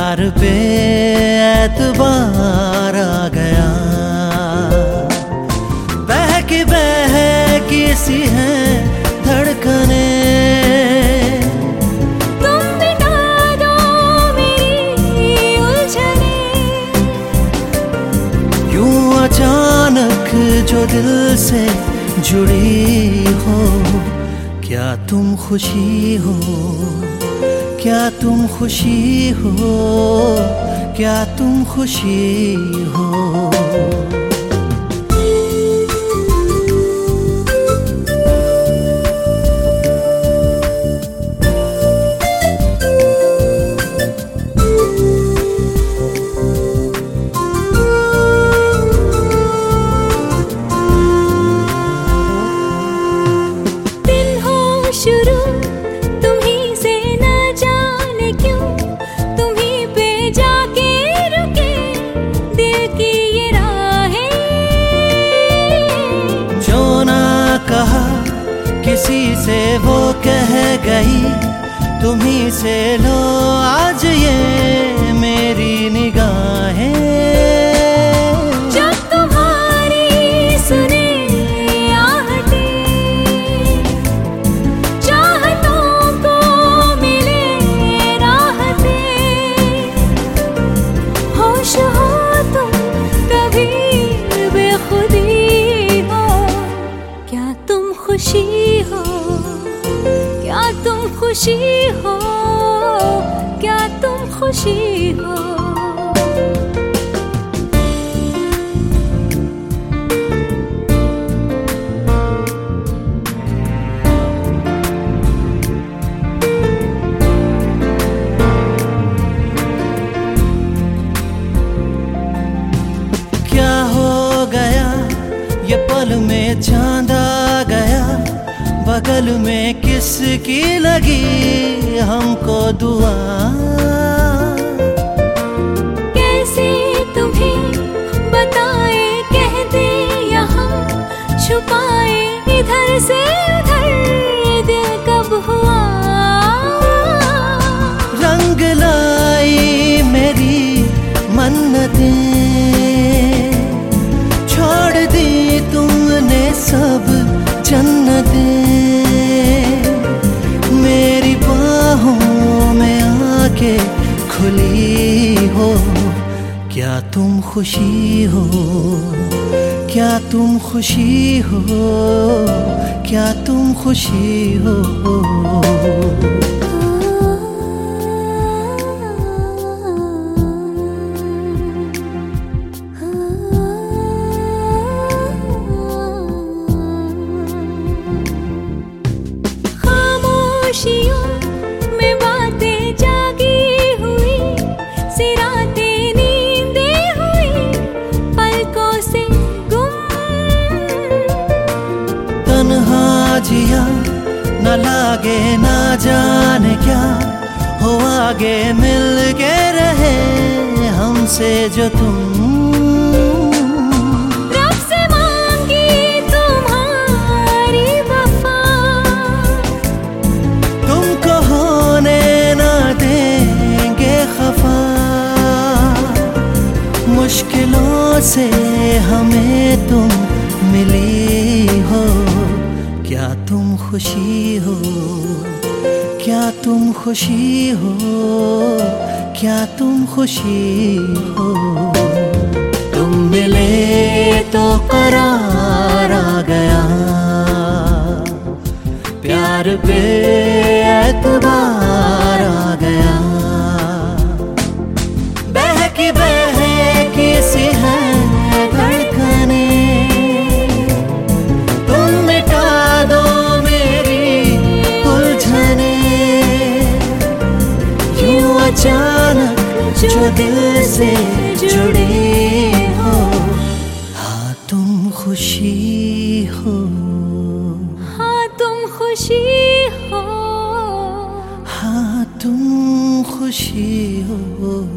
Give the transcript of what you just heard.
प्यार पे एतबार आ गया। बहकी सी है धड़कने, तुम मिटा दो मेरी उलझने। यूं अचानक जो दिल से जुड़ी हो, क्या तुम खुशी हो, क्या तुम खुशी हो, क्या तुम खुशी हो। शुरू तुम्हीं से न जाने क्यों, तुम्हीं पे जाके रुके दिल की ये राहें। जो ना कहा किसी से वो कह गई, तुम्हीं से लो आज ये मेरी निगाहें। खुशी हो, क्या तुम खुशी हो, क्या तुम खुशी हो। क्या हो गया ये पल में चांद आ गया, बगल में किसकी लगी हमको दुआ। कैसे तुम्हें बताए कह दे यहाँ, छुपाए इधर से उधर दिल कब हुआ। रंग लाई मेरी मन्नतें, छोड़ दी तुमने सब जन्नतें। मेरी बाहों में आके खुली हो, क्या तुम खुशी हो, क्या तुम खुशी हो, क्या तुम खुशी हो। में बातें जागी हुई, सिरातें नींदें हुई, पलकों से गुम। तन्हा जिया न लागे ना जाने क्या हो, आगे मिल के रहे हमसे जो तुम। मुश्किलों से हमें तुम मिली हो, क्या तुम खुशी हो, क्या तुम खुशी हो, क्या तुम खुशी हो। तुम मिले तो करार आ गया, प्यार पे एतबार आ गया। बहकी सी है धड़कने, तुम मिटा दो मेरी उलझने। यूं अचानक जो दिल से जुड़ी हो, हाँ तुम खुशी हो, हाँ तुम खुशी हो, हाँ तुम खुशी हो।